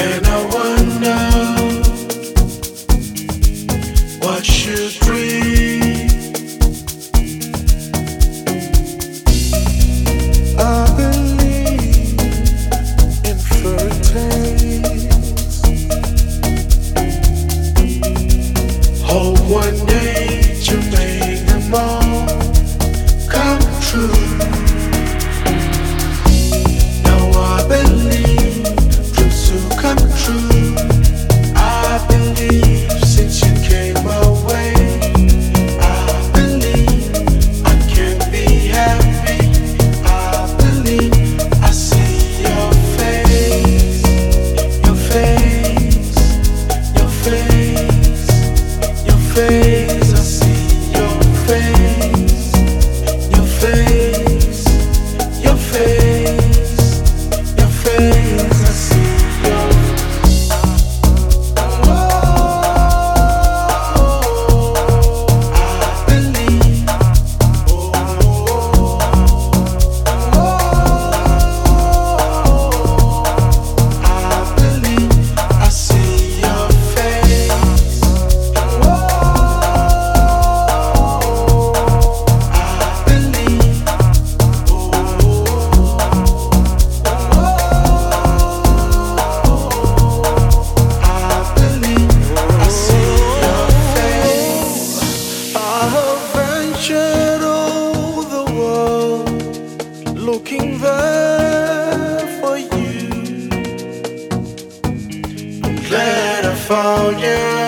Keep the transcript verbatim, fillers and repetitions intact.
And I wonder what you dream. I believe in fairy tales. Hope one day to make them all come true. Now I believe dreams will come true. I believe since you came away, I believe I can be happy. I believe I see your face, your face, your face, your face. I see your face, your face, your face, your face. I see your I believe. I believe I see your face. I believe. I believe I see your face. I have ventured all the world looking there for you. I'm glad I found you.